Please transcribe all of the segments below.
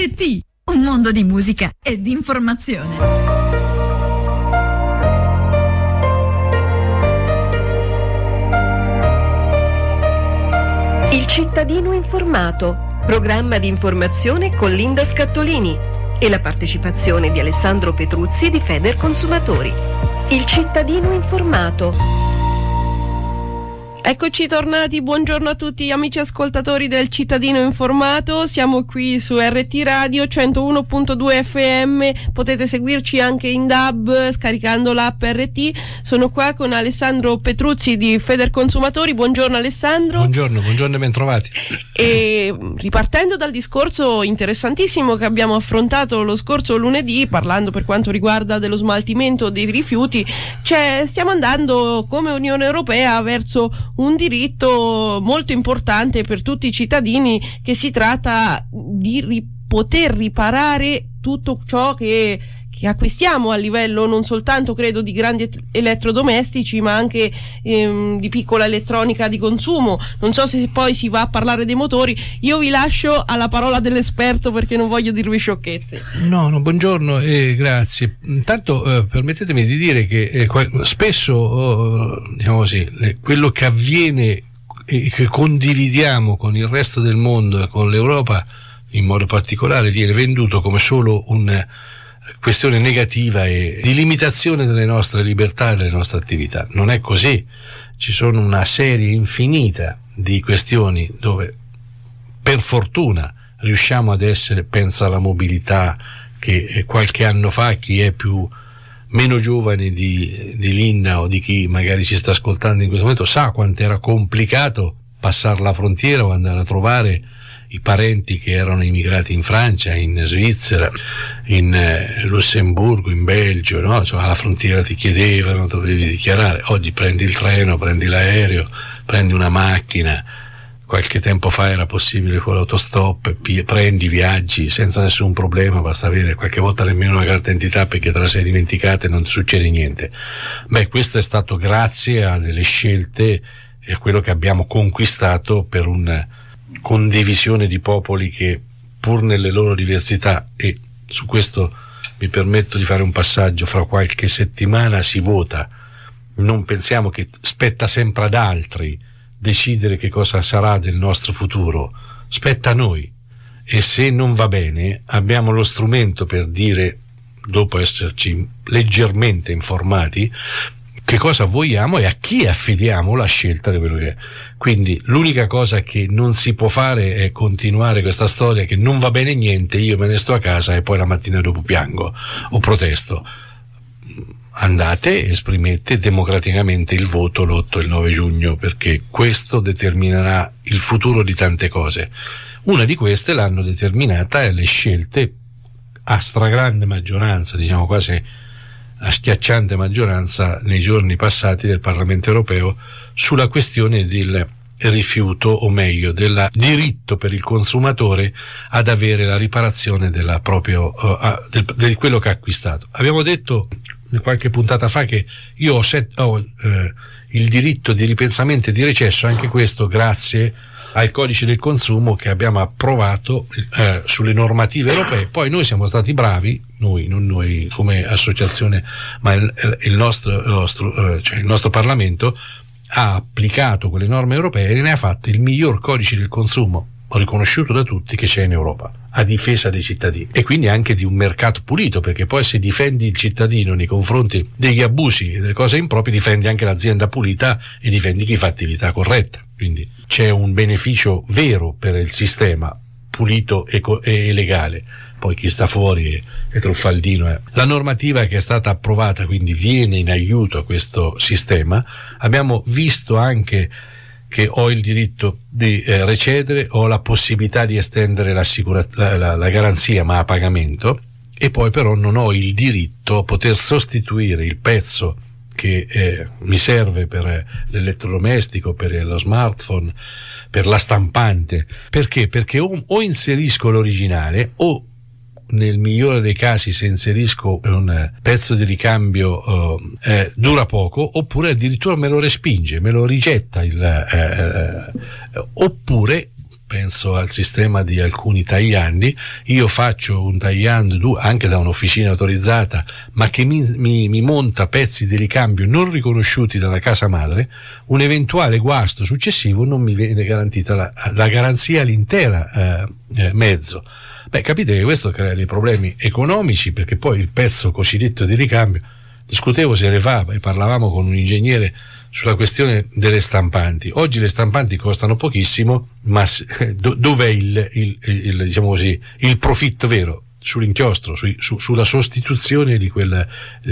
RT, un mondo di musica e di informazione. Il cittadino informato, programma di informazione con Linda Scattolini e la partecipazione di Alessandro Petruzzi di Federconsumatori. Il cittadino informato. Eccoci tornati, buongiorno a tutti amici ascoltatori del Cittadino Informato, siamo qui su RT Radio 101.2 FM, potete seguirci anche in DAB scaricando l'app RT. Sono qua con Alessandro Petruzzi di Federconsumatori, buongiorno Alessandro. Buongiorno e bentrovati. E ripartendo dal discorso interessantissimo che abbiamo affrontato lo scorso lunedì, parlando per quanto riguarda dello smaltimento dei rifiuti, stiamo andando come Unione Europea verso un diritto molto importante per tutti i cittadini, che si tratta di poter riparare tutto ciò che acquistiamo a livello non soltanto credo di grandi elettrodomestici, ma anche di piccola elettronica di consumo. Non so se poi si va a parlare dei motori, io vi lascio alla parola dell'esperto perché non voglio dirvi sciocchezze. No, buongiorno e grazie. Intanto permettetemi di dire che spesso diciamo così, quello che avviene e che condividiamo con il resto del mondo e con l'Europa in modo particolare viene venduto come solo un questione negativa e di limitazione delle nostre libertà e delle nostre attività. Non è così. Ci sono una serie infinita di questioni dove per fortuna riusciamo ad essere, pensa alla mobilità, che qualche anno fa chi è meno giovane di Linda o di chi magari ci sta ascoltando in questo momento sa quanto era complicato passare la frontiera o andare a trovare i parenti che erano immigrati in Francia, in Svizzera, in Lussemburgo, in Belgio, no? Cioè, alla frontiera ti chiedevano, dovevi dichiarare. Oggi prendi il treno, prendi l'aereo, prendi una macchina. Qualche tempo fa era possibile con l'autostop, prendi, viaggi senza nessun problema, basta avere qualche volta nemmeno una carta d'identità perché te la sei dimenticata e non ti succede niente. Questo è stato grazie a delle scelte e a quello che abbiamo conquistato per un condivisione di popoli che pur nelle loro diversità, e su questo mi permetto di fare un passaggio, fra qualche settimana si vota, non pensiamo che spetta sempre ad altri decidere che cosa sarà del nostro futuro, spetta a noi, e se non va bene abbiamo lo strumento per dire, dopo esserci leggermente informati, che cosa vogliamo e a chi affidiamo la scelta di quello che è. Quindi l'unica cosa che non si può fare è continuare questa storia che non va bene niente, io me ne sto a casa e poi la mattina dopo piango o protesto. Andate, esprimete democraticamente il voto l'8 e il 9 giugno, perché questo determinerà il futuro di tante cose. Una di queste l'hanno determinata le scelte a stragrande maggioranza, diciamo quasi a schiacciante maggioranza nei giorni passati del Parlamento europeo sulla questione del rifiuto, o meglio del diritto per il consumatore ad avere la riparazione della di quello che ha acquistato. Abbiamo detto qualche puntata fa che io ho il diritto di ripensamento e di recesso, anche questo grazie al codice del consumo che abbiamo approvato sulle normative europee. Poi noi siamo stati bravi, non noi come associazione, ma il nostro Parlamento ha applicato quelle norme europee e ne ha fatto il miglior codice del consumo riconosciuto da tutti che c'è in Europa, a difesa dei cittadini e quindi anche di un mercato pulito, perché poi se difendi il cittadino nei confronti degli abusi e delle cose improprie, difendi anche l'azienda pulita e difendi chi fa attività corretta. Quindi c'è un beneficio vero per il sistema pulito e legale. Poi chi sta fuori è truffaldino. La normativa che è stata approvata quindi viene in aiuto a questo sistema. Abbiamo visto anche che ho il diritto di recedere, ho la possibilità di estendere la garanzia ma a pagamento, e poi però non ho il diritto a poter sostituire il pezzo che mi serve per l'elettrodomestico, per lo smartphone, per la stampante. Perché? Perché o inserisco l'originale o nel migliore dei casi se inserisco un pezzo di ricambio dura poco, oppure addirittura me lo respinge, me lo rigetta oppure penso al sistema di alcuni tagliandi. Io faccio un tagliando anche da un'officina autorizzata, ma che mi monta pezzi di ricambio non riconosciuti dalla casa madre. Un eventuale guasto successivo non mi viene garantita la garanzia all'intera mezzo. Beh, capite che questo crea dei problemi economici, perché poi il pezzo cosiddetto di ricambio, discutevo se ne fa e parlavamo con un ingegnere sulla questione delle stampanti. Oggi le stampanti costano pochissimo, ma dov'è diciamo così, il profitto vero? Sull'inchiostro, sulla sostituzione di quel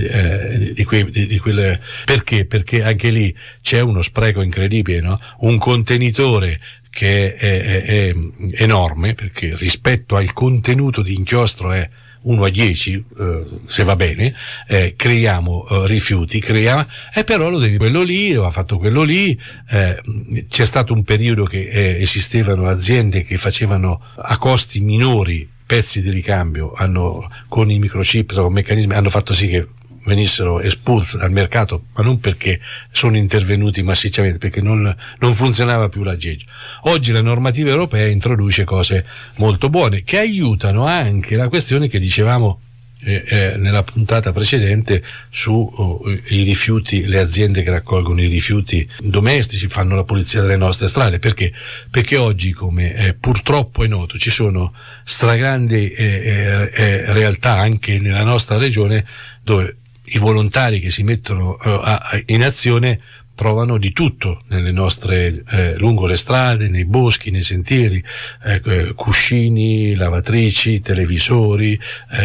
perché? Perché anche lì c'è uno spreco incredibile, no? Un contenitore che è enorme, perché rispetto al contenuto di inchiostro è 1:10, se va bene, creiamo rifiuti, però lo devi, quello lì, ha fatto quello lì, c'è stato un periodo che esistevano aziende che facevano a costi minori pezzi di ricambio, con i microchip, con meccanismi, hanno fatto sì che venissero espulsi dal mercato, ma non perché sono intervenuti massicciamente, perché non funzionava più l'aggeggio. Oggi la normativa europea introduce cose molto buone che aiutano anche la questione che dicevamo nella puntata precedente i rifiuti, le aziende che raccolgono i rifiuti domestici, fanno la pulizia delle nostre strade. Perché oggi, come purtroppo è noto, ci sono stragrandi realtà anche nella nostra regione dove i volontari che si mettono in azione trovano di tutto nelle nostre lungo le strade, nei boschi, nei sentieri, cuscini, lavatrici, televisori,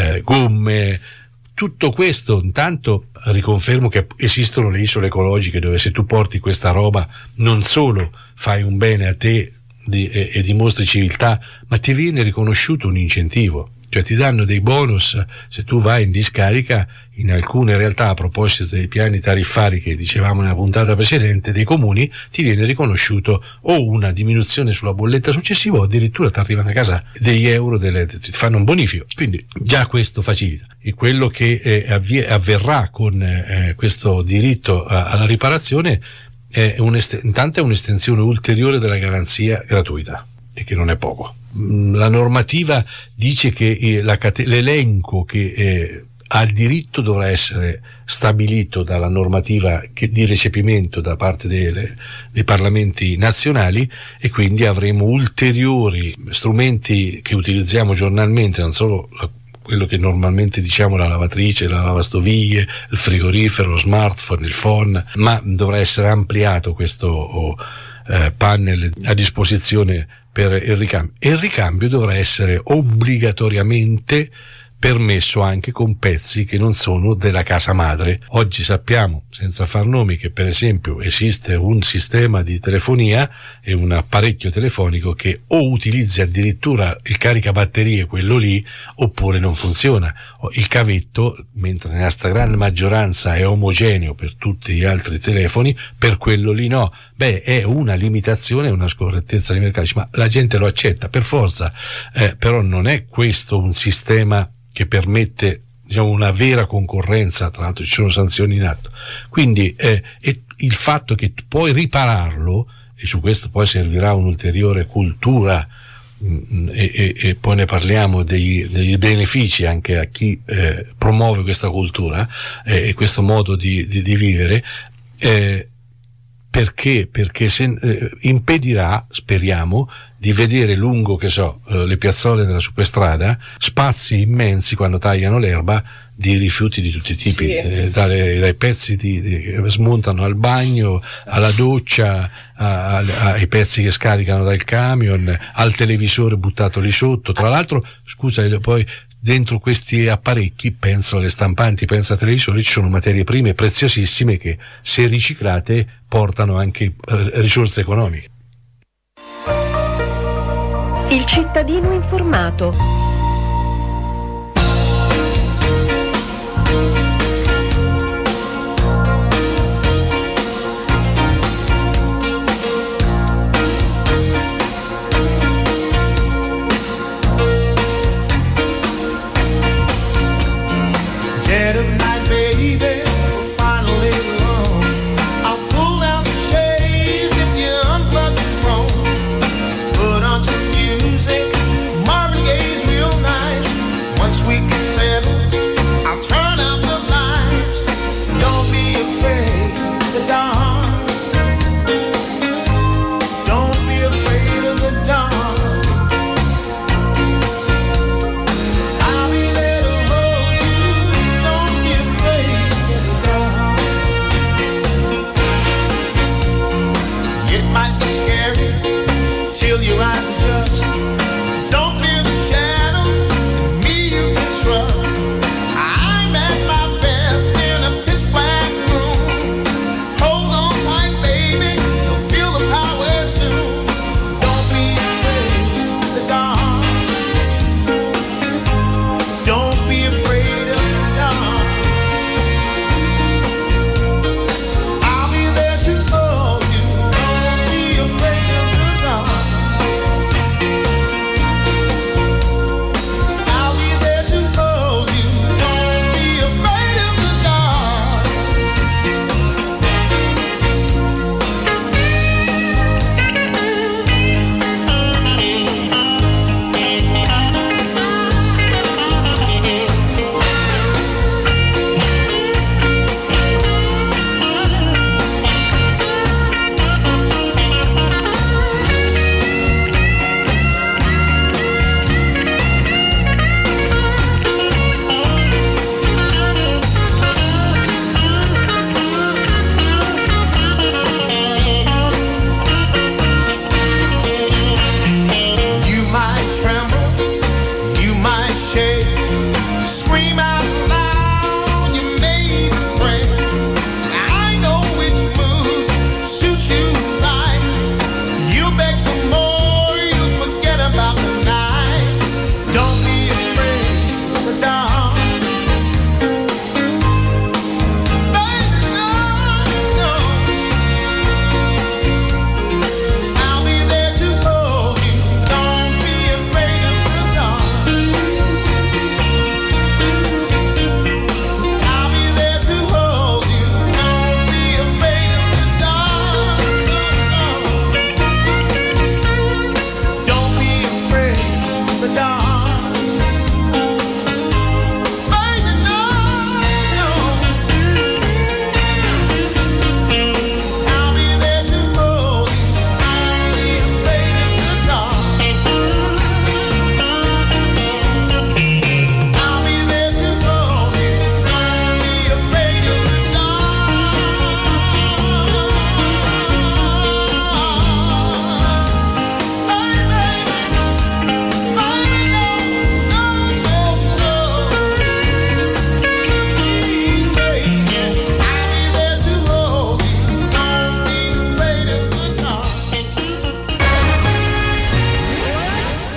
gomme. Tutto questo, intanto riconfermo che esistono le isole ecologiche dove se tu porti questa roba non solo fai un bene a te e dimostri civiltà, ma ti viene riconosciuto un incentivo. Cioè ti danno dei bonus se tu vai in discarica. In alcune realtà, a proposito dei piani tariffari che dicevamo nella puntata precedente dei comuni, ti viene riconosciuto o una diminuzione sulla bolletta successiva o addirittura ti arrivano a casa degli euro, ti fanno un bonifico. Quindi già questo facilita. E quello che avverrà con questo diritto alla riparazione intanto è un'estensione ulteriore della garanzia gratuita, e che non è poco. La normativa dice che l'elenco che al diritto dovrà essere stabilito dalla normativa di recepimento da parte dei parlamenti nazionali, e quindi avremo ulteriori strumenti che utilizziamo giornalmente, non solo quello che normalmente diciamo la lavatrice, la lavastoviglie, il frigorifero, lo smartphone, il phone, ma dovrà essere ampliato questo panel a disposizione per il ricambio, e il ricambio dovrà essere obbligatoriamente permesso anche con pezzi che non sono della casa madre. Oggi sappiamo, senza far nomi, che per esempio esiste un sistema di telefonia e un apparecchio telefonico che o utilizza addirittura il caricabatterie, quello lì, oppure non funziona. Il cavetto, mentre nella stragrande maggioranza è omogeneo per tutti gli altri telefoni, per quello lì no. Beh, è una limitazione, una scorrettezza di mercato, ma la gente lo accetta per forza, però non è questo un sistema che permette, diciamo, una vera concorrenza. Tra l'altro ci sono sanzioni in atto. Quindi il fatto che puoi ripararlo, e su questo poi servirà un'ulteriore cultura, e poi ne parliamo dei benefici anche a chi promuove questa cultura e questo modo di vivere, perché impedirà, speriamo, di vedere lungo, che so, le piazzole della superstrada, spazi immensi quando tagliano l'erba di rifiuti di tutti i tipi, sì. Dai pezzi che smontano al bagno, alla doccia, ai pezzi che scaricano dal camion, al televisore buttato lì sotto. Tra l'altro, scusa, poi dentro questi apparecchi, penso alle stampanti, penso ai televisori, ci sono materie prime preziosissime che, se riciclate, portano anche risorse economiche. Il cittadino informato. Put on some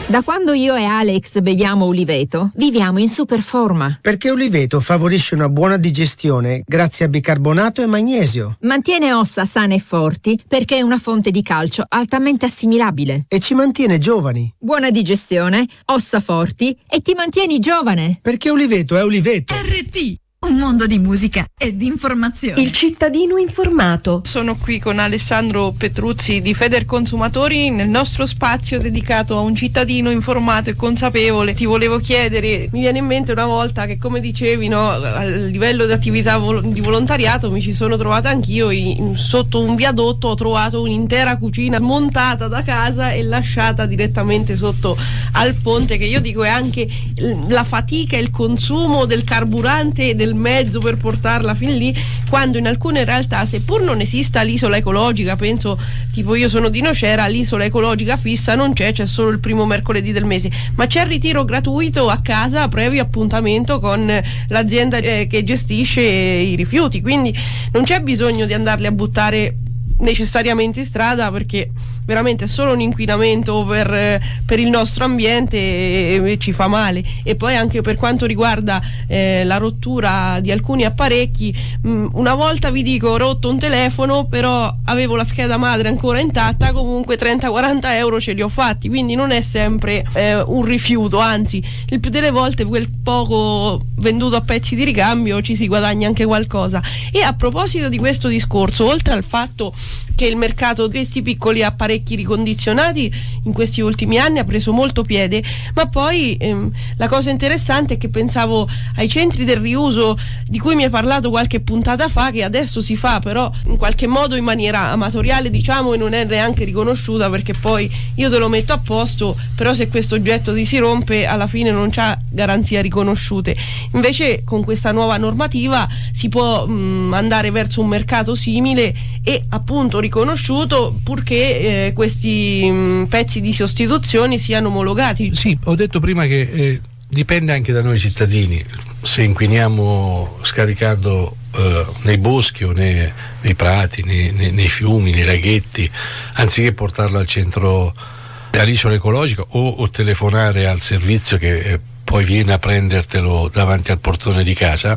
Da quando io e Alex beviamo Uliveto, viviamo in super forma. Perché Uliveto favorisce una buona digestione grazie a bicarbonato e magnesio. Mantiene ossa sane e forti perché è una fonte di calcio altamente assimilabile. E ci mantiene giovani. Buona digestione, ossa forti e ti mantieni giovane. Perché Uliveto è Uliveto. RT, un mondo di musica e di informazione. Il cittadino informato. Sono qui con Alessandro Petruzzi di Federconsumatori nel nostro spazio dedicato a un cittadino informato e consapevole. Ti volevo chiedere, mi viene in mente una volta che, come dicevi, no, a livello di attività di volontariato mi ci sono trovata anch'io sotto un viadotto. Ho trovato un'intera cucina smontata da casa e lasciata direttamente sotto al ponte, che io dico è anche la fatica e il consumo del carburante e del mezzo per portarla fin lì, quando in alcune realtà, seppur non esista l'isola ecologica, penso, tipo io sono di Nocera, l'isola ecologica fissa non c'è solo il primo mercoledì del mese, ma c'è il ritiro gratuito a casa previo appuntamento con l'azienda che gestisce i rifiuti, quindi non c'è bisogno di andarli a buttare necessariamente in strada, perché veramente è solo un inquinamento per il nostro ambiente e ci fa male. E poi anche per quanto riguarda la rottura di alcuni apparecchi, una volta vi dico ho rotto un telefono, però avevo la scheda madre ancora intatta, comunque 30-40 euro ce li ho fatti, quindi non è sempre un rifiuto, anzi il più delle volte quel poco venduto a pezzi di ricambio ci si guadagna anche qualcosa. E a proposito di questo discorso, oltre al fatto che il mercato di questi piccoli apparecchi ricondizionati in questi ultimi anni ha preso molto piede, ma poi la cosa interessante è che pensavo ai centri del riuso di cui mi hai parlato qualche puntata fa, che adesso si fa però in qualche modo in maniera amatoriale, diciamo, e non è neanche riconosciuta, perché poi io te lo metto a posto, però se questo oggetto ti si rompe alla fine non c'ha garanzia riconosciute. Invece con questa nuova normativa si può andare verso un mercato simile e appunto riconosciuto, purché questi pezzi di sostituzione siano omologati. Sì, ho detto prima che dipende anche da noi cittadini se inquiniamo scaricando nei boschi o nei prati, nei fiumi, nei laghetti, anziché portarlo al centro, all'isola ecologica, o telefonare al servizio che poi viene a prendertelo davanti al portone di casa,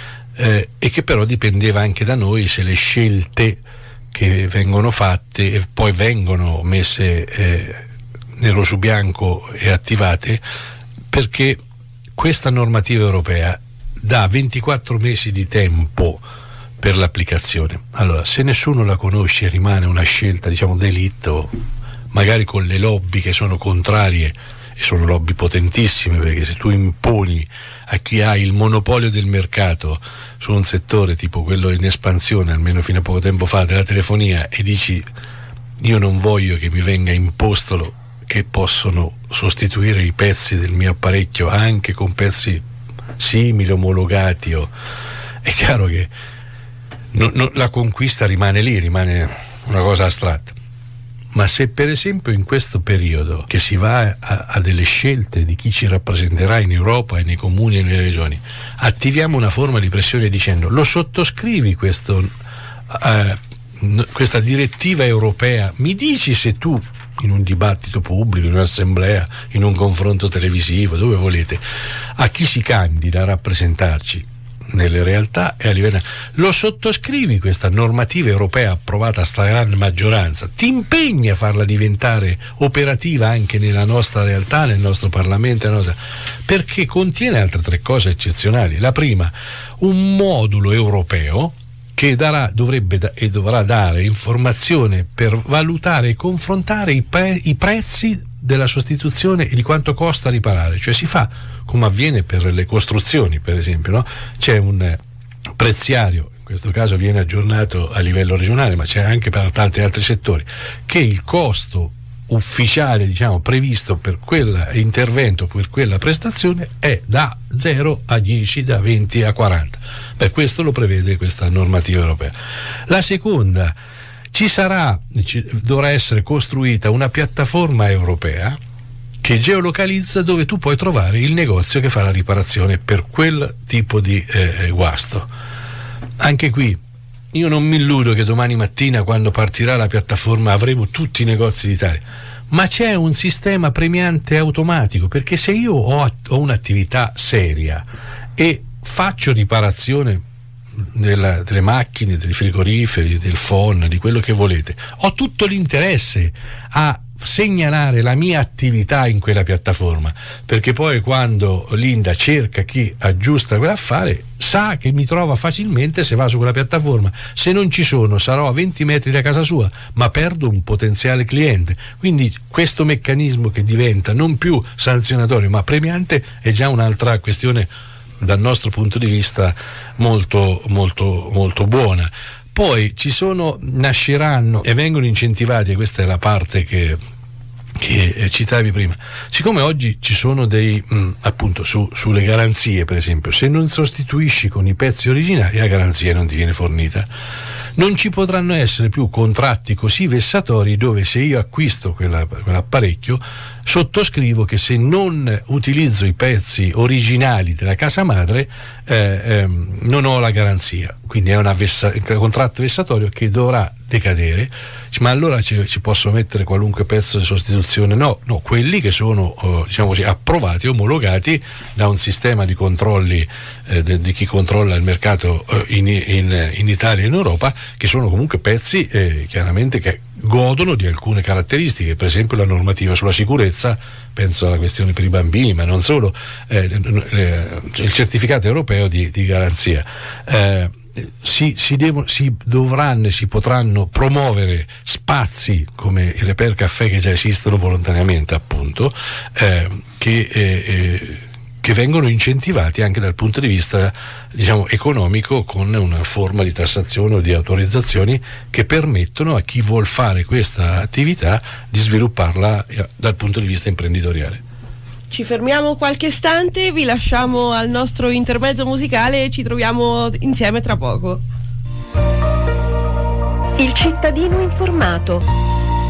e che però dipendeva anche da noi se le scelte che vengono fatte e poi vengono messe nero su bianco e attivate, perché questa normativa europea dà 24 mesi di tempo per l'applicazione. Allora, se nessuno la conosce, rimane una scelta, diciamo, delitto, magari con le lobby che sono contrarie, e sono lobby potentissime, perché se tu imponi a chi ha il monopolio del mercato su un settore tipo quello in espansione, almeno fino a poco tempo fa, della telefonia, e dici io non voglio che mi venga imposto che possono sostituire i pezzi del mio apparecchio anche con pezzi simili, omologati, è chiaro che la conquista rimane lì, rimane una cosa astratta. Ma se per esempio in questo periodo che si va a delle scelte di chi ci rappresenterà in Europa e nei comuni e nelle regioni, attiviamo una forma di pressione dicendo: lo sottoscrivi questa direttiva europea, mi dici se tu in un dibattito pubblico, in un'assemblea, in un confronto televisivo, dove volete, a chi si candida a rappresentarci nelle realtà e a livello, lo sottoscrivi questa normativa europea approvata a stragrande maggioranza, ti impegni a farla diventare operativa anche nella nostra realtà, nel nostro Parlamento, perché contiene altre 3 cose eccezionali. La prima, un modulo europeo che dovrà dare informazione per valutare e confrontare i prezzi della sostituzione e di quanto costa riparare. Cioè si fa come avviene per le costruzioni, per esempio, no? C'è un preziario, in questo caso viene aggiornato a livello regionale, ma c'è anche per tanti altri settori, che il costo ufficiale, diciamo, previsto per quell'intervento, per quella prestazione, è da 0 a 10, da 20 a 40. Questo lo prevede questa normativa europea. La seconda, dovrà essere costruita una piattaforma europea che geolocalizza dove tu puoi trovare il negozio che fa la riparazione per quel tipo di guasto. Anche qui io non mi illudo che domani mattina, quando partirà la piattaforma, avremo tutti i negozi d'Italia, ma c'è un sistema premiante automatico, perché se io ho un'attività seria e faccio riparazione delle macchine, dei frigoriferi, del phon, di quello che volete, ho tutto l'interesse a segnalare la mia attività in quella piattaforma, perché poi quando Linda cerca chi aggiusta quell'affare sa che mi trova facilmente se va su quella piattaforma. Se non ci sono, sarò a 20 metri da casa sua, ma perdo un potenziale cliente. Quindi questo meccanismo che diventa non più sanzionatorio ma premiante è già un'altra questione, dal nostro punto di vista, molto molto molto buona. Poi nasceranno e vengono incentivati, e questa è la parte che citavi prima, siccome oggi ci sono appunto sulle garanzie, per esempio, se non sostituisci con i pezzi originali la garanzia non ti viene fornita, non ci potranno essere più contratti così vessatori dove se io acquisto quell'apparecchio sottoscrivo che se non utilizzo i pezzi originali della casa madre non ho la garanzia. Quindi è un contratto vessatorio che dovrà decadere. Ma allora ci posso mettere qualunque pezzo di sostituzione? No, quelli che sono diciamo così, approvati, omologati da un sistema di controlli di chi controlla il mercato in Italia e in Europa, che sono comunque pezzi chiaramente che godono di alcune caratteristiche, per esempio la normativa sulla sicurezza, penso alla questione per i bambini, ma non solo, il certificato europeo di garanzia. Si dovranno e si potranno promuovere spazi come il Repair Café, che già esistono volontariamente, appunto, che vengono incentivati anche dal punto di vista, diciamo, economico, con una forma di tassazione o di autorizzazioni che permettono a chi vuol fare questa attività di svilupparla dal punto di vista imprenditoriale. Ci fermiamo qualche istante, vi lasciamo al nostro intermezzo musicale e ci troviamo insieme tra poco. Il cittadino informato.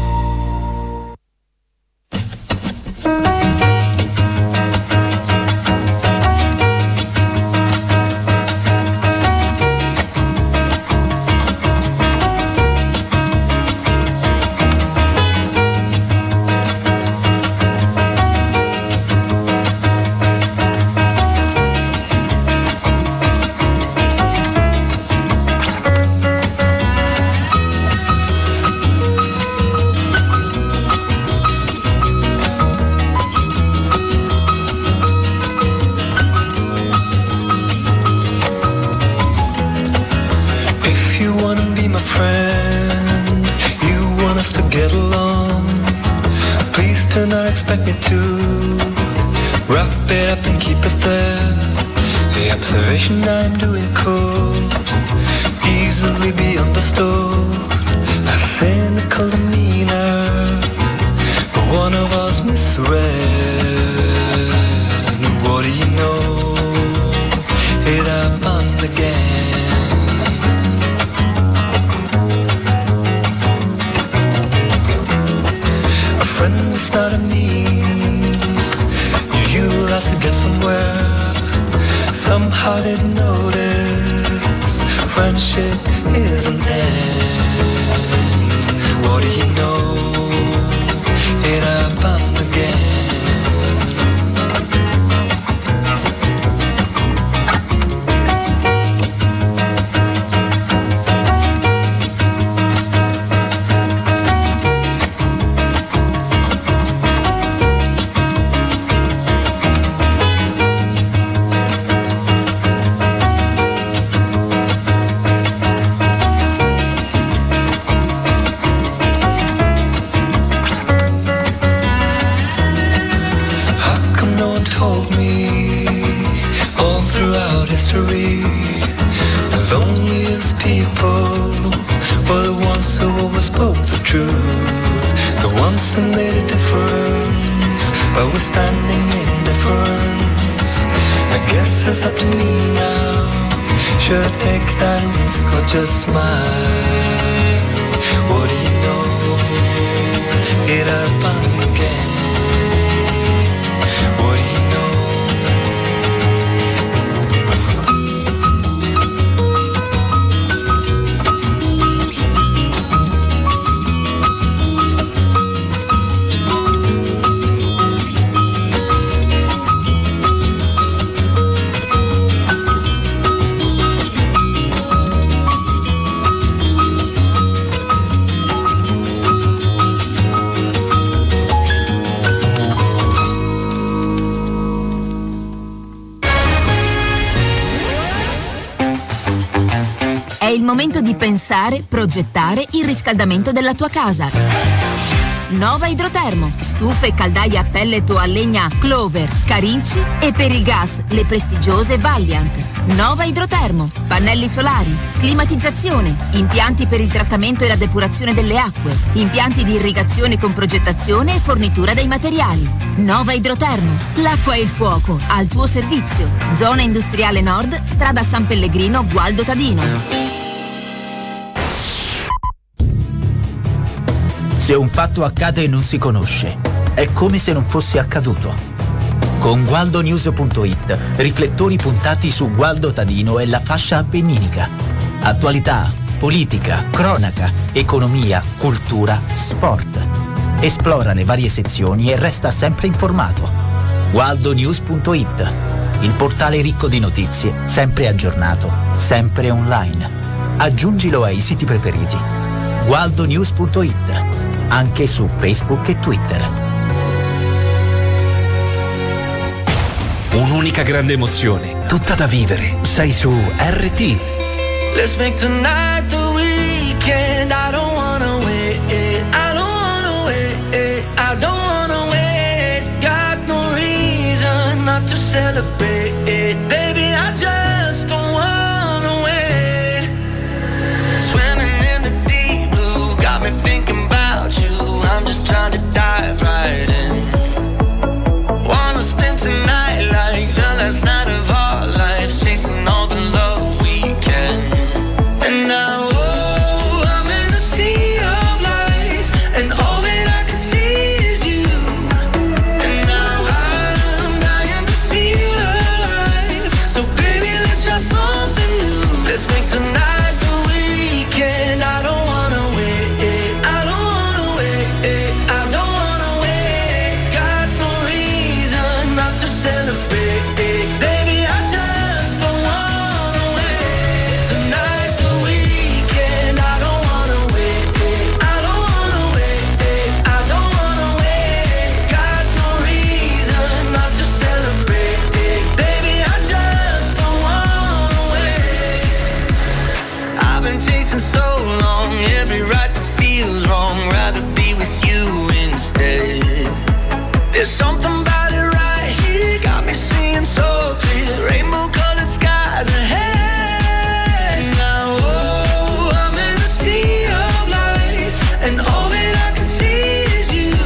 Expect me to wrap it up and keep it there. The observation I'm doing could easily be understood. A cynical demeanor, but one of us misread. What do you know? It happened again. A friend is not a means you utilize to get somewhere. Somehow didn't notice friendship is an end. What do you know? It happened again. Just smile. What do you know? It happened again. What do you know? il momento di pensare, progettare il riscaldamento della tua casa. Nova Idrotermo, stufe e caldaie a pellet o a legna Clover, Carinci e per il gas le prestigiose Valiant. Nova Idrotermo, pannelli solari, climatizzazione, impianti per il trattamento e la depurazione delle acque, impianti di irrigazione con progettazione e fornitura dei materiali. Nova Idrotermo, l'acqua e il fuoco al tuo servizio. Zona industriale nord, strada San Pellegrino, Gualdo Tadino. Se un fatto accade e non si conosce, è come se non fosse accaduto. Con gualdonews.it, riflettori puntati su Gualdo Tadino e la fascia appenninica. Attualità, politica, cronaca, economia, cultura, sport. Esplora le varie sezioni e resta sempre informato. gualdonews.it, il portale ricco di notizie, sempre aggiornato, sempre online. Aggiungilo ai siti preferiti. gualdonews.it, anche su Facebook e Twitter. Un'unica grande emozione, tutta da vivere. Sei su RT. Let's make tonight the weekend. I don't wanna wait. I don't wanna wait. I don't wanna wait. Got no reason not to celebrate. Baby, I just don't wanna wait. Swimming in the deep blue got me thinking about you. I'm just trying to dive right in. Wanna spend tonight like the last night of our lives, chasing all the love we can. And now, oh, I'm in a sea of lights, and all that I can see is you. And now I'm dying to feel alive. So baby, let's try something new. Let's make tonight the weekend. I don't wanna wait. I don't wanna wait. I don't wanna wait. Got no reason not to celebrate. Baby, I just don't wanna wait. Tonight's the weekend. I don't wanna wait. I don't wanna wait. I don't wanna wait. Got no reason not to celebrate. Baby, I just don't wanna wait. I've been chasing so long, every right that feels wrong. Rather be with you instead. There's something about it right here, got me seeing so clear. Rainbow colored skies ahead. Now, oh, I'm in a sea of lights, and all that I can see is you.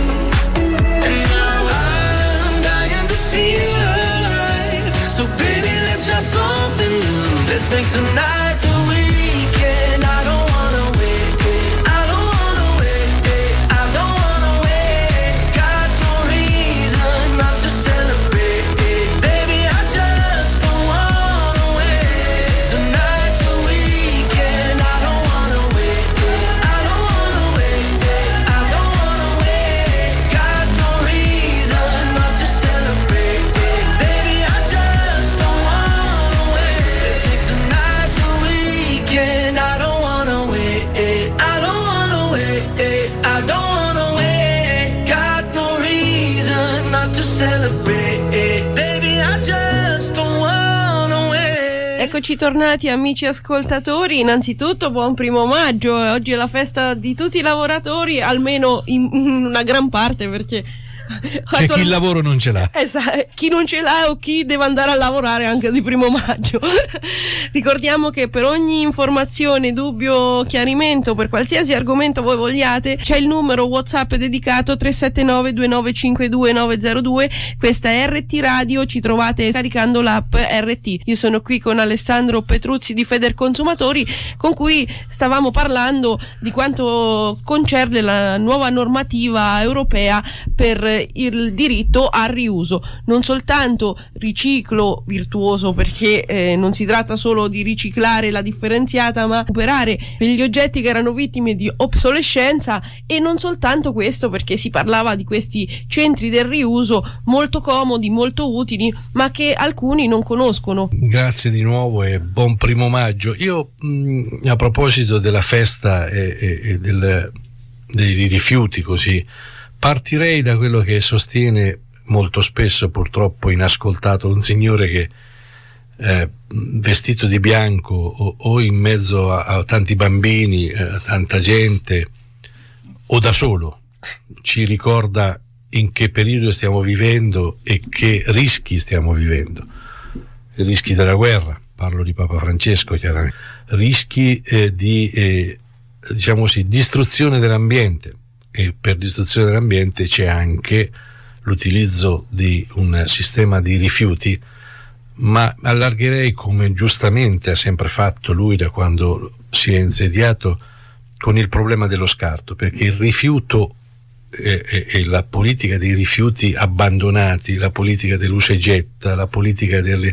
And now I'm dying to feel alive. So baby, let's try something new. Let's make tonight the weekend. I don't wanna wait. I don't wanna wait. I don't wanna wait. Got no reason not to celebrate. Baby, I just don't wanna wait. Tonight's the weekend. I don't wanna wait. I don't wanna wait. I don't wanna wait. Got no reason not to celebrate. Baby, I just don't wanna wait. Let's make tonight the weekend. I don't wanna wait. I don't wanna wait. I don't wanna wait. Got no reason not to celebrate. Baby, I just don't wanna wait. Eccoci tornati, amici ascoltatori. Innanzitutto buon 1° maggio. Oggi è la festa di tutti i lavoratori, almeno in una gran parte, perché c'è chi il lavoro non ce l'ha. Esatto, chi non ce l'ha o chi deve andare a lavorare anche di 1° maggio. Ricordiamo che per ogni informazione, dubbio, chiarimento, per qualsiasi argomento voi vogliate, c'è il numero WhatsApp dedicato 379 2952 902. Questa è RT Radio, ci trovate caricando l'app RT. Io sono qui con Alessandro Petruzzi di Federconsumatori, con cui stavamo parlando di quanto concerne la nuova normativa europea per il diritto al riuso. Non soltanto riciclo virtuoso, perché non si tratta solo di riciclare la differenziata, ma recuperare gli oggetti che erano vittime di obsolescenza. E non soltanto questo, perché si parlava di questi centri del riuso molto comodi, molto utili, ma che alcuni non conoscono. Grazie di nuovo e buon 1° maggio. Io a proposito della festa e dei rifiuti, così partirei da quello che sostiene molto spesso, purtroppo inascoltato, un signore che vestito di bianco o in mezzo a tanti bambini, a tanta gente, o da solo, ci ricorda in che periodo stiamo vivendo e che rischi stiamo vivendo. I rischi della guerra, parlo di Papa Francesco chiaramente, rischi di diciamo così, distruzione dell'ambiente, e per distruzione dell'ambiente c'è anche l'utilizzo di un sistema di rifiuti, ma allargherei, come giustamente ha sempre fatto lui da quando si è insediato, con il problema dello scarto, perché il rifiuto e la politica dei rifiuti abbandonati, la politica dell'usa e getta, la politica dei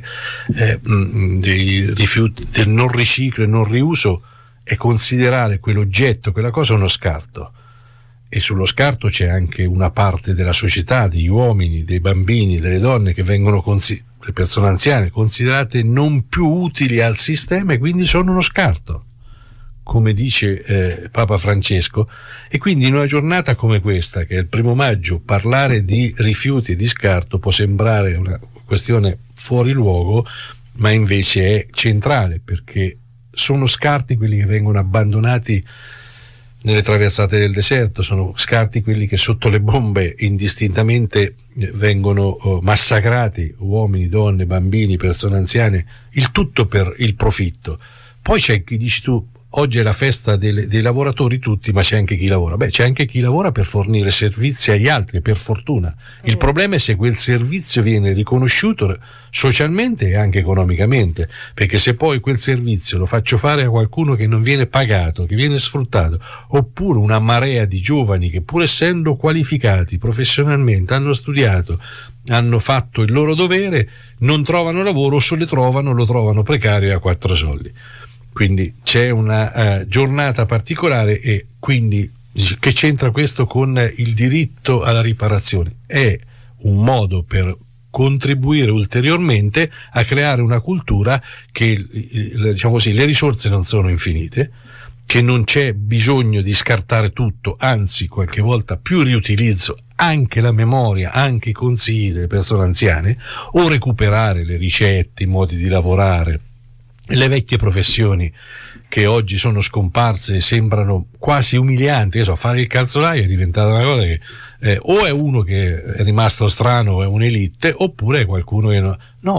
rifiuti, del non riciclo e non riuso, è considerare quell'oggetto, quella cosa, uno scarto. E sullo scarto c'è anche una parte della società, degli uomini, dei bambini, delle donne, che vengono le persone anziane considerate non più utili al sistema e quindi sono uno scarto, come dice Papa Francesco. E quindi in una giornata come questa, che è il 1 maggio, parlare di rifiuti e di scarto può sembrare una questione fuori luogo, ma invece è centrale, perché sono scarti quelli che vengono abbandonati nelle traversate del deserto, sono scarti quelli che sotto le bombe indistintamente vengono massacrati, uomini, donne, bambini, persone anziane, il tutto per il profitto. Poi c'è chi, dici tu, oggi è la festa dei lavoratori tutti, ma c'è anche chi lavora. Beh, c'è anche chi lavora per fornire servizi agli altri, per fortuna. Il problema è se quel servizio viene riconosciuto socialmente e anche economicamente, perché se poi quel servizio lo faccio fare a qualcuno che non viene pagato, che viene sfruttato, oppure una marea di giovani che, pur essendo qualificati professionalmente, hanno studiato, hanno fatto il loro dovere, non trovano lavoro, o se lo trovano precario e a 4 soldi. Quindi c'è una giornata particolare, e quindi che c'entra questo con il diritto alla riparazione? È un modo per contribuire ulteriormente a creare una cultura che, diciamo così, le risorse non sono infinite, che non c'è bisogno di scartare tutto, anzi qualche volta più riutilizzo, anche la memoria, anche i consigli delle persone anziane, o recuperare le ricette, i modi di lavorare, le vecchie professioni che oggi sono scomparse e sembrano quasi umilianti. Fare il calzolaio è diventata una cosa che o è uno che è rimasto strano, è un'elite, oppure è qualcuno che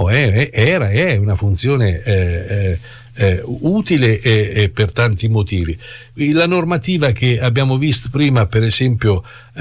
è una funzione utile e per tanti motivi. La normativa che abbiamo visto prima, per esempio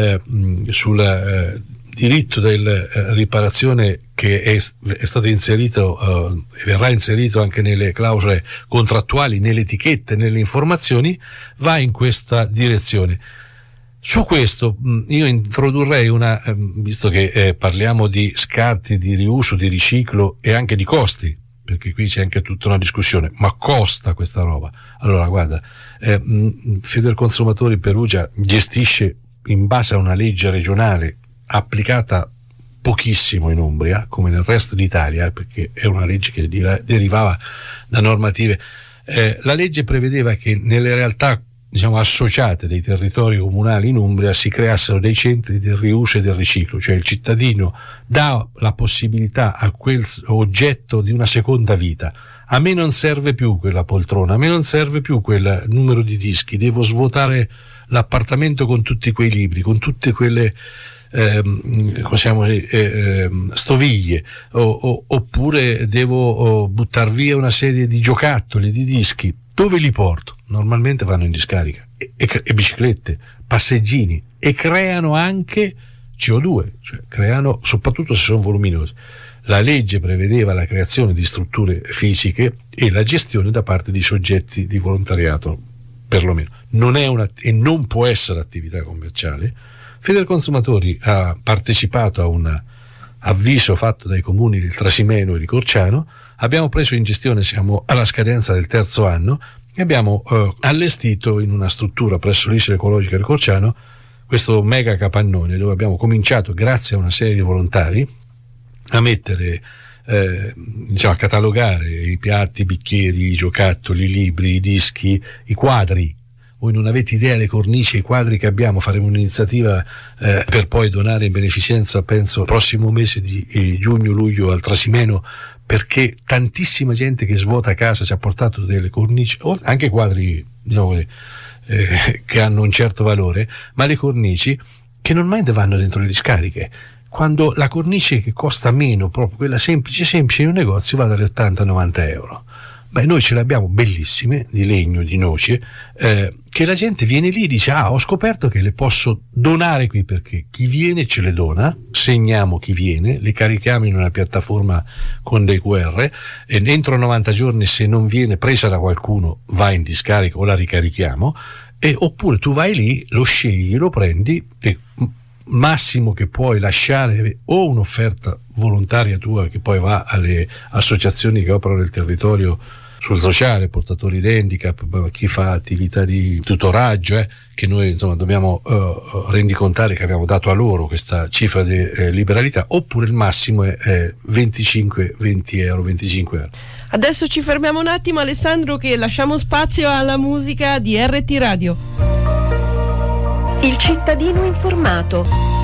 sul diritto della riparazione, che è stato inserito e verrà inserito anche nelle clausole contrattuali, nelle etichette, nelle informazioni, va in questa direzione. Su questo io introdurrei visto che parliamo di scarti, di riuso, di riciclo e anche di costi, perché qui c'è anche tutta una discussione, ma costa questa roba? Allora guarda, Federconsumatori Perugia gestisce in base a una legge regionale applicata pochissimo in Umbria, come nel resto d'Italia, perché è una legge che derivava da normative. La legge prevedeva che nelle realtà, diciamo, associate dei territori comunali in Umbria si creassero dei centri del riuso e del riciclo, cioè il cittadino dà la possibilità a quel oggetto di una seconda vita. A me non serve più quella poltrona, a me non serve più quel numero di dischi, devo svuotare l'appartamento con tutti quei libri, con tutte quelle stoviglie, oppure devo buttar via una serie di giocattoli, di dischi. Dove li porto? Normalmente vanno in discarica, e biciclette, passeggini, e creano anche CO2, cioè creano, soprattutto se sono voluminosi. La legge prevedeva la creazione di strutture fisiche e la gestione da parte di soggetti di volontariato, perlomeno. Non è e non può essere attività commerciale. Federconsumatori ha partecipato a un avviso fatto dai comuni del Trasimeno e di Corciano. Abbiamo preso in gestione, siamo alla scadenza del 3° anno, e abbiamo allestito in una struttura presso l'Isola Ecologica di Corciano questo mega capannone, dove abbiamo cominciato, grazie a una serie di volontari, a mettere, a catalogare i piatti, i bicchieri, i giocattoli, i libri, i dischi, i quadri. Voi non avete idea le cornici e i quadri che abbiamo. Faremo un'iniziativa per poi donare in beneficenza, penso, il prossimo mese di giugno-luglio al Trasimeno, perché tantissima gente che svuota casa ci ha portato delle cornici, anche quadri, diciamo così, che hanno un certo valore, ma le cornici che normalmente vanno dentro le discariche, quando la cornice che costa meno, proprio quella semplice in un negozio, va dalle 80-90 euro. Beh, noi ce le abbiamo bellissime, di legno, di noce, che la gente viene lì e dice: ho scoperto che le posso donare qui, perché chi viene ce le dona, segniamo chi viene, le carichiamo in una piattaforma con dei QR e entro 90 giorni, se non viene presa da qualcuno, va in discarica o la ricarichiamo, oppure tu vai lì, lo scegli, lo prendi e massimo che puoi lasciare o un'offerta volontaria tua che poi va alle associazioni che operano nel territorio sul sociale, portatori di handicap, chi fa attività di tutoraggio, che noi insomma dobbiamo rendicontare che abbiamo dato a loro questa cifra di liberalità, oppure il massimo è 25 euro. Adesso ci fermiamo un attimo, Alessandro, che lasciamo spazio alla musica di RT Radio. Il cittadino informato.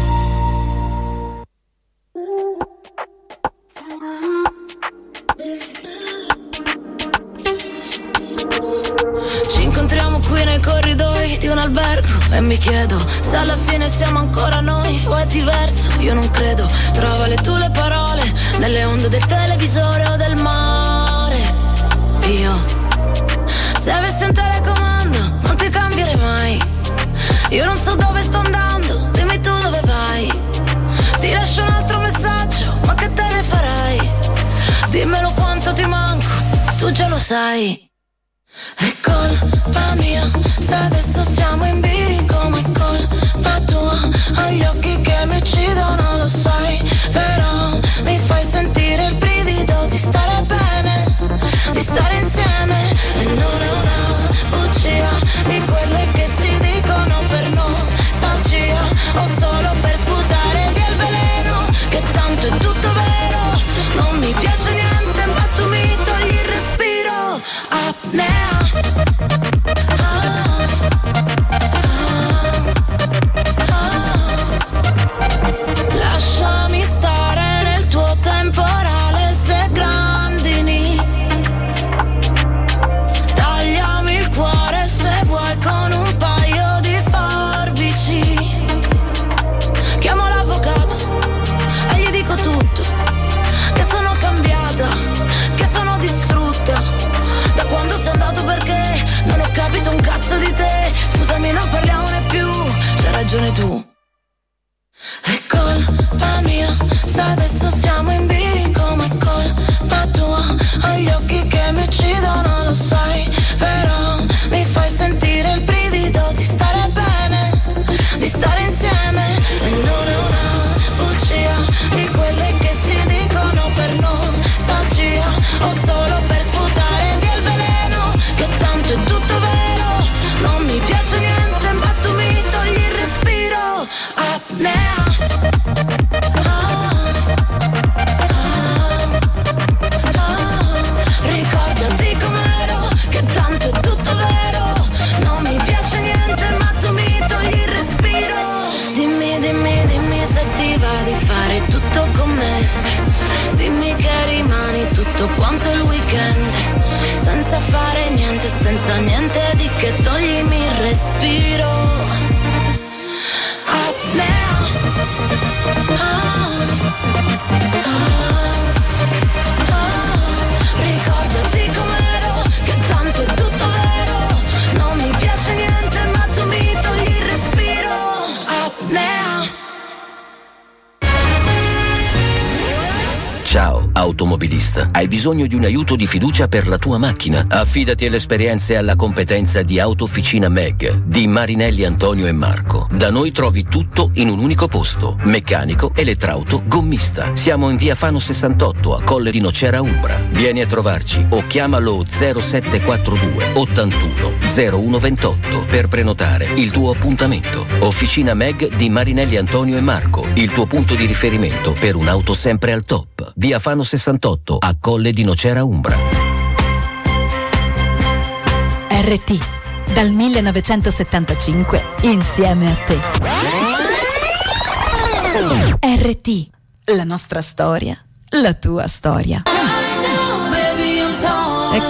Ci incontriamo qui nei corridoi di un albergo e mi chiedo se alla fine siamo ancora noi o è diverso. Io non credo, trova le tue parole nelle onde del televisore o del mare. Io, se avessi un telecomando, non ti cambierei mai. Io non so dove sto andando, dimmi tu dove vai. Ti lascio un altro messaggio, ma che te ne farai? Dimmelo quanto ti manco, tu già lo sai. È colpa mia, se adesso siamo in bilico, ma è colpa tua. Hai gli occhi che mi uccidono, lo sai. Però mi fai sentire il brivido di stare bene, di stare insieme. E non è una bugia di quelle che si dicono per nostalgia o solo per sputare via il veleno, che tanto è tutto vero. Non mi piace niente, ma tu mi togli il respiro. Apnea. Lasciami stare nel tuo temporale, se grandini. Tagliami il cuore se vuoi con un paio di forbici. Chiamo l'avvocato e gli dico tutto, che sono cambiata, che sono distrutta da quando sei andato, perché non ho capito un cazzo di te. Scusami, non parliamone più, c'hai ragione tu. È colpa mia, se adesso siamo in bilico, ma è colpa tua. Hai gli occhi che mi uccidono, lo sai. Però mi fai sentire il brivido di stare bene, di stare insieme. E non è una bugia di quelle che si dicono per nostalgia o solo per sputare via il veleno, che tanto è tutto vero. Non mi piace niente, ma tu mi togli il respiro. Apnea. Ricordati com'ero, che tanto è tutto vero. Non mi piace niente, ma tu mi togli il respiro. Dimmi se ti va di fare tutto con me. Dimmi che rimani tutto quanto il weekend, senza fare niente, senza niente di che, toglimi il respiro. Apnea. Ricordati com'ero, che tanto è tutto vero. Non mi piace niente, ma tu mi togli il respiro. Apnea. Ciao, automobilista. Hai bisogno di un aiuto di fiducia per la tua macchina? Affidati alle esperienze e alla competenza di Autofficina Meg di Marinelli Antonio e Marco. Da noi trovi tutto in un unico posto: meccanico, elettrauto, gommista. Siamo in via Fano 68 a Colle di Nocera Umbra. Vieni a trovarci o chiamalo 0742 81 0128 per prenotare il tuo appuntamento. Officina Meg di Marinelli Antonio e Marco, il tuo punto di riferimento per un'auto sempre al top. Via Fano 68 a Colle di Nocera Umbra. RT, dal 1975, insieme a te. RT, la nostra storia, la tua storia.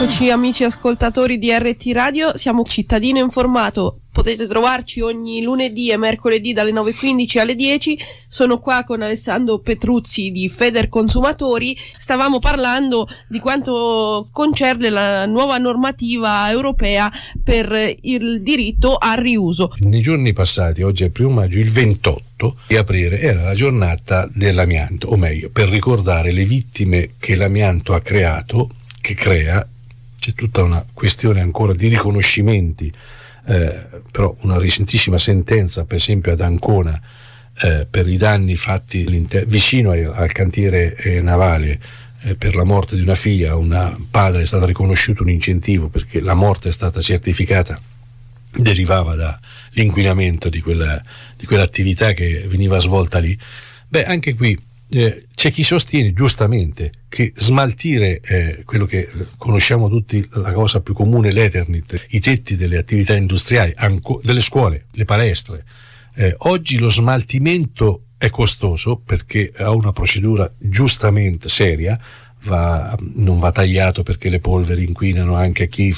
Eccoci amici ascoltatori di RT Radio, siamo Cittadino Informato. Potete trovarci ogni lunedì e mercoledì dalle 9.15 alle 10. Sono qua con Alessandro Petruzzi di Federconsumatori. Stavamo parlando di quanto concerne la nuova normativa europea per il diritto al riuso. Nei giorni passati, oggi è il 1 maggio, il 28 di aprile era la giornata dell'amianto, o meglio, per ricordare le vittime che l'amianto ha creato, che crea. C'è tutta una questione ancora di riconoscimenti. Però una recentissima sentenza, per esempio ad Ancona, per i danni fatti vicino al cantiere navale, per la morte di una figlia, un padre è stato riconosciuto un incentivo perché la morte è stata certificata, derivava dall'inquinamento di quell'attività che veniva svolta lì. Beh, anche qui c'è chi sostiene giustamente che smaltire quello che conosciamo tutti, la cosa più comune, l'Eternit, i tetti delle attività industriali, delle scuole, le palestre, oggi lo smaltimento è costoso perché ha una procedura giustamente seria, non va tagliato perché le polveri inquinano anche chi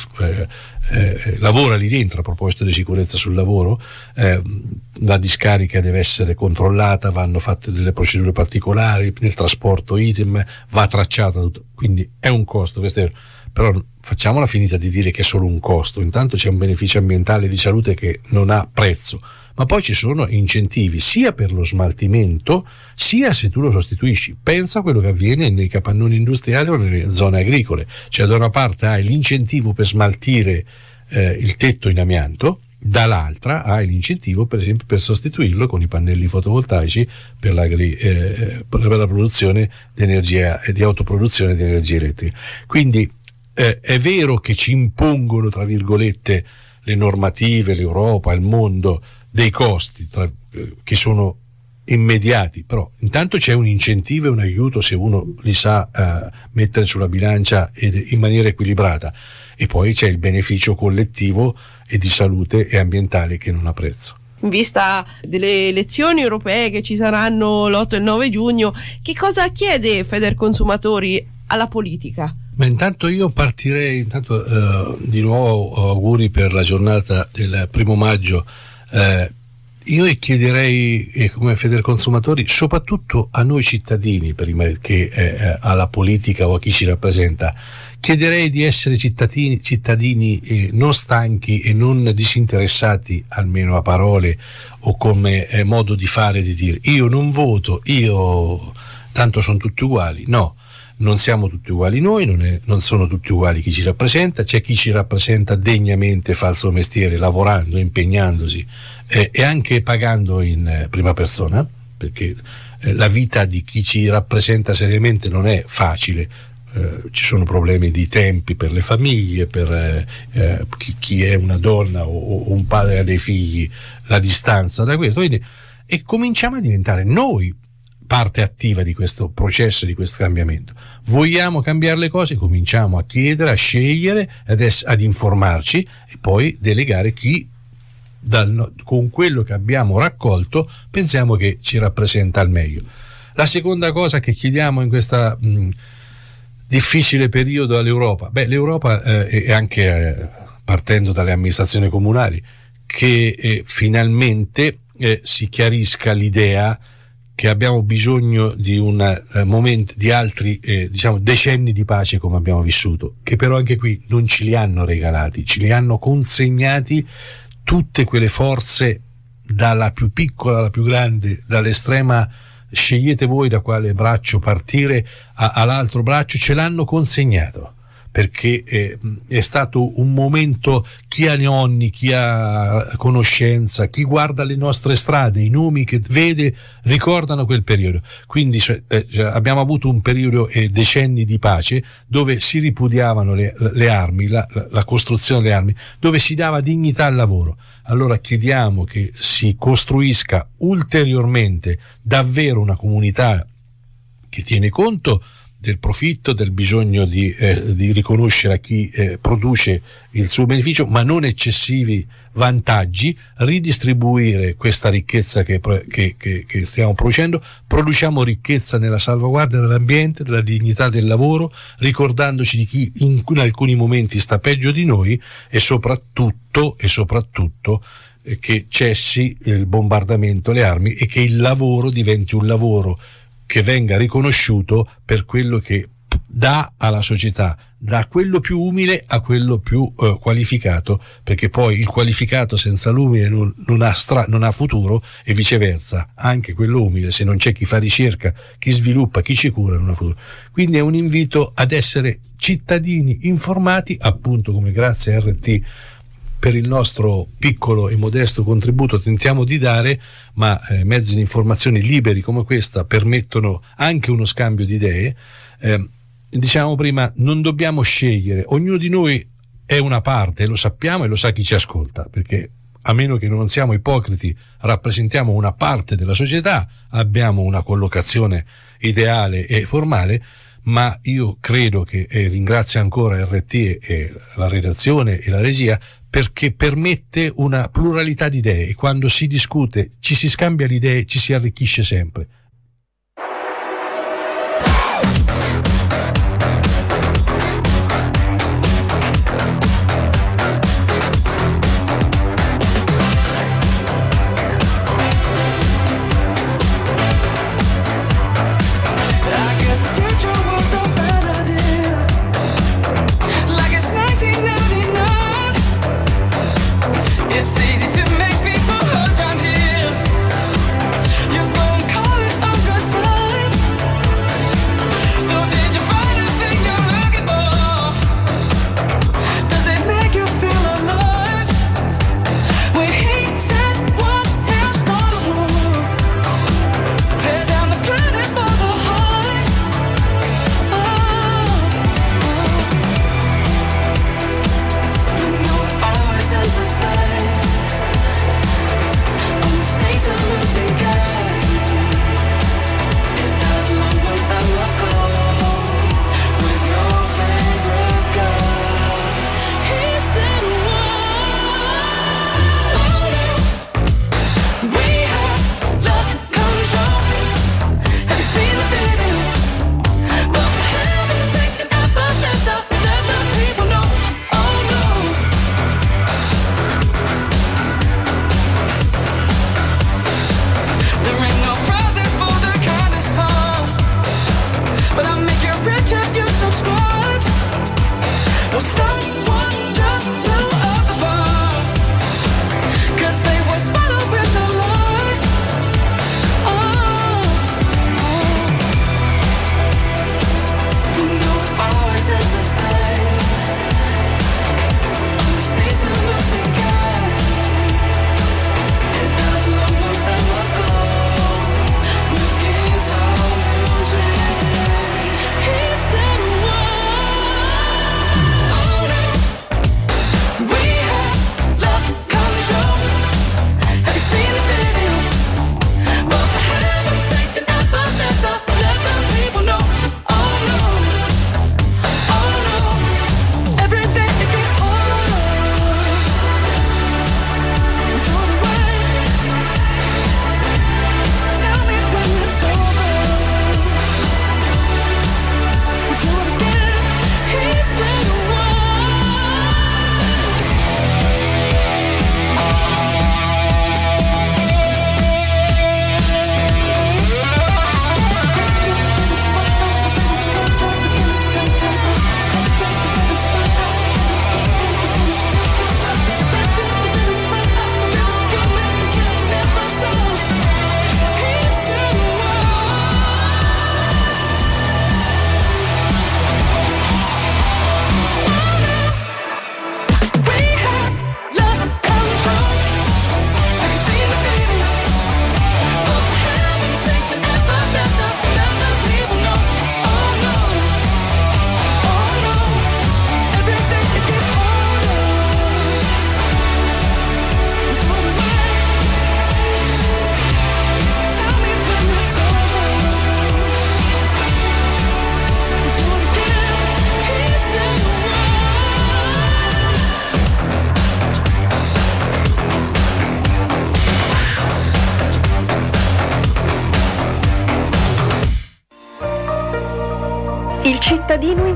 lavora lì dentro. A proposito di sicurezza sul lavoro, la discarica deve essere controllata, vanno fatte delle procedure particolari, nel trasporto idem, va tracciata tutto. Quindi è un costo, questo è vero. Però facciamola finita di dire che è solo un costo. Intanto c'è un beneficio ambientale di salute che non ha prezzo, ma poi ci sono incentivi sia per lo smaltimento sia se tu lo sostituisci. Pensa a quello che avviene nei capannoni industriali o nelle zone agricole, cioè da una parte hai l'incentivo per smaltire il tetto in amianto, dall'altra hai l'incentivo per esempio per sostituirlo con i pannelli fotovoltaici per la produzione di energia e di autoproduzione di energia elettrica. Quindi è vero che ci impongono, tra virgolette, le normative, l'Europa, il mondo, dei costi che sono immediati, però intanto c'è un incentivo e un aiuto se uno li sa mettere sulla bilancia in maniera equilibrata, e poi c'è il beneficio collettivo e di salute e ambientale che non ha prezzo. In vista delle elezioni europee che ci saranno l'8 e il 9 giugno, che cosa chiede Federconsumatori alla politica? Ma intanto io partirei di nuovo auguri per la giornata del 1 maggio. Io chiederei come Federconsumatori, soprattutto a noi cittadini, prima che alla politica o a chi ci rappresenta, chiederei di essere cittadini non stanchi e non disinteressati, almeno a parole o come modo di fare, di dire io non voto, io tanto sono tutti uguali. No, non siamo tutti uguali noi, non sono tutti uguali chi ci rappresenta. C'è chi ci rappresenta degnamente, fa il suo mestiere, lavorando, impegnandosi e anche pagando in prima persona, perché la vita di chi ci rappresenta seriamente non è facile. Ci sono problemi di tempi per le famiglie, per chi è una donna o un padre ha dei figli, la distanza da questo. Quindi, e cominciamo a diventare noi parte attiva di questo processo, di questo cambiamento. Vogliamo cambiare le cose? Cominciamo a chiedere, a scegliere, ad informarci e poi delegare chi con quello che abbiamo raccolto pensiamo che ci rappresenta al meglio. La seconda cosa che chiediamo in questa difficile periodo all'Europa, l'Europa è anche partendo dalle amministrazioni comunali, che finalmente si chiarisca l'idea che abbiamo bisogno di un momento, di altri decenni di pace come abbiamo vissuto, che però anche qui non ce li hanno regalati, ce li hanno consegnati tutte quelle forze, dalla più piccola alla più grande, dall'estrema scegliete voi da quale braccio partire all'altro braccio, ce l'hanno consegnato, perché è stato un momento, chi ha nonni, chi ha conoscenza, chi guarda le nostre strade, i nomi che vede ricordano quel periodo. Quindi abbiamo avuto un periodo e decenni di pace dove si ripudiavano le armi, la costruzione delle armi, dove si dava dignità al lavoro. Allora chiediamo che si costruisca ulteriormente davvero una comunità che tiene conto del profitto, del bisogno di riconoscere a chi produce il suo beneficio, ma non eccessivi vantaggi, ridistribuire questa ricchezza che stiamo producendo. Produciamo ricchezza nella salvaguardia dell'ambiente, della dignità del lavoro, ricordandoci di chi in alcuni momenti sta peggio di noi, e soprattutto che cessi il bombardamento, le armi, e che il lavoro diventi un lavoro che venga riconosciuto per quello che dà alla società, da quello più umile a quello più qualificato, perché poi il qualificato senza l'umile non ha futuro, e viceversa, anche quello umile, se non c'è chi fa ricerca, chi sviluppa, chi ci cura, non ha futuro. Quindi è un invito ad essere cittadini informati, appunto, come grazie a RT per il nostro piccolo e modesto contributo tentiamo di dare, ma mezzi di informazione liberi come questa permettono anche uno scambio di idee. Diciamo prima, non dobbiamo scegliere, ognuno di noi è una parte, lo sappiamo e lo sa chi ci ascolta, perché a meno che non siamo ipocriti rappresentiamo una parte della società, abbiamo una collocazione ideale e formale, ma io credo che, ringrazio ancora RT e la redazione e la regia, perché permette una pluralità di idee, e quando si discute, ci si scambia le idee, ci si arricchisce sempre. It's easy to make people hurt down here. You won't call it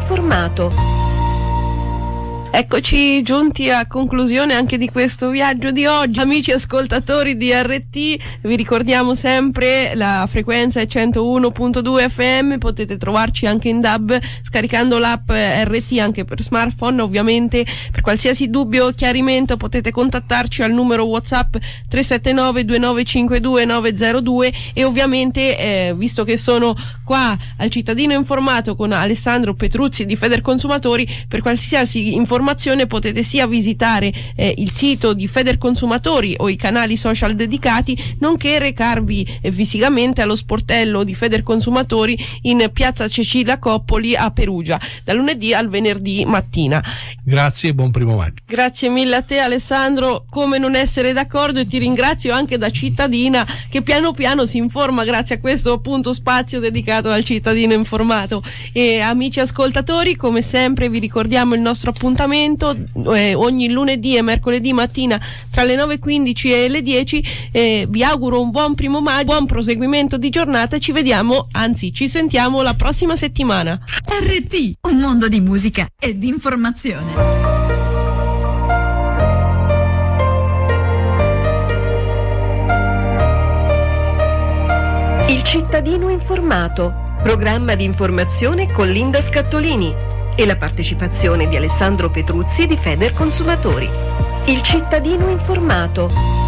informato. Eccoci giunti a conclusione anche di questo viaggio di oggi. Amici ascoltatori di RT, vi ricordiamo sempre la frequenza è 101.2 FM, potete trovarci anche in DAB scaricando l'app RT anche per smartphone. Ovviamente per qualsiasi dubbio o chiarimento potete contattarci al numero WhatsApp 379 2952 902 e ovviamente visto che sono qua al Cittadino Informato con Alessandro Petruzzi di Federconsumatori, per qualsiasi informazione potete sia visitare il sito di Federconsumatori o i canali social dedicati, nonché recarvi fisicamente allo sportello di Federconsumatori in piazza Cecilia Coppoli a Perugia, dal lunedì al venerdì mattina. Grazie e buon primo maggio. Grazie mille a te Alessandro, come non essere d'accordo, e ti ringrazio anche da cittadina che piano piano si informa grazie a questo appunto spazio dedicato al cittadino informato. E amici ascoltatori, come sempre vi ricordiamo il nostro appuntamento ogni lunedì e mercoledì mattina tra le 9:15 e le 10. Vi auguro un buon primo maggio, buon proseguimento di giornata e ci vediamo, anzi ci sentiamo la prossima settimana. RT, un mondo di musica e di informazione. Il cittadino informato, programma di informazione con Linda Scattolini e la partecipazione di Alessandro Petruzzi di Federconsumatori. Il cittadino informato.